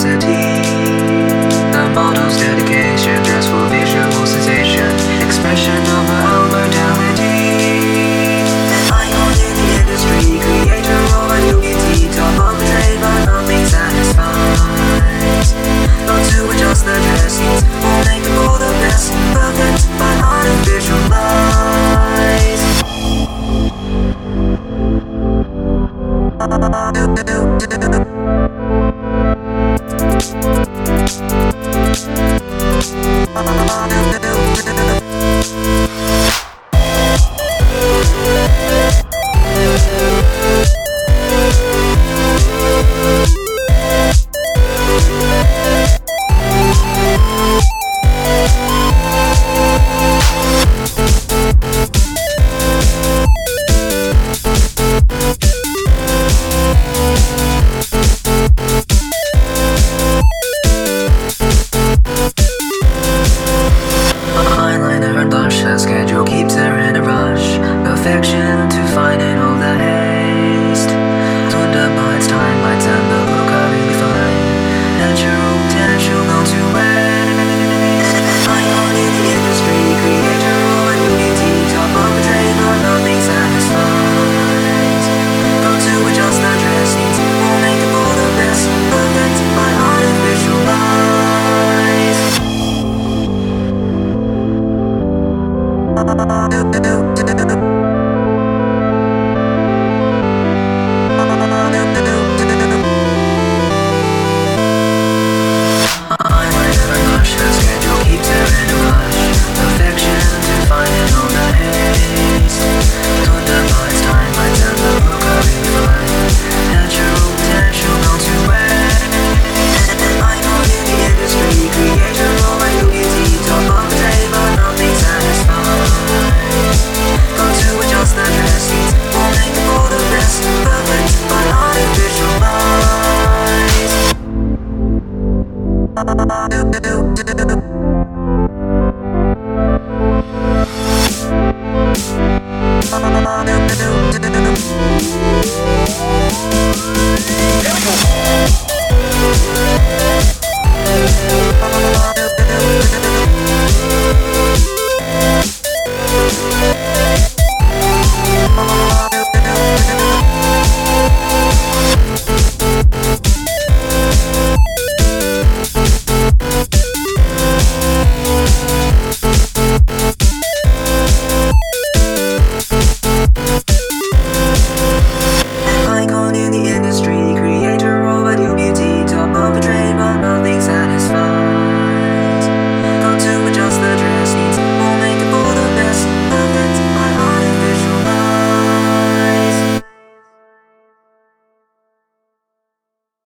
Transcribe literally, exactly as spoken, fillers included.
simplicity. The model's dedication, dress for visual sensation, expression of her mortality. An icon in the industry, creator of a new guilty, top of the trade but not being satisfied. Not to adjust the dressings, or make them for the best, perfect but artificial lies. Do, do, do.